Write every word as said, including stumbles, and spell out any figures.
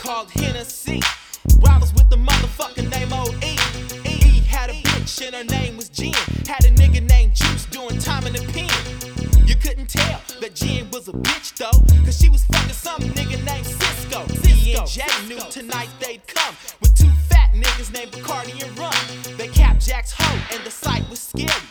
called Hennessy. Rivals with the motherfucker named O E. E had a bitch and her name was Jen. Had a nigga named Juice doing time in the pen. You couldn't tell that Jen was a bitch though, cause she was fucking some nigga named Cisco. E and J knew tonight they'd come with two fat niggas named Bacardi and Rum. They capped Jack's hoe and the sight was scary.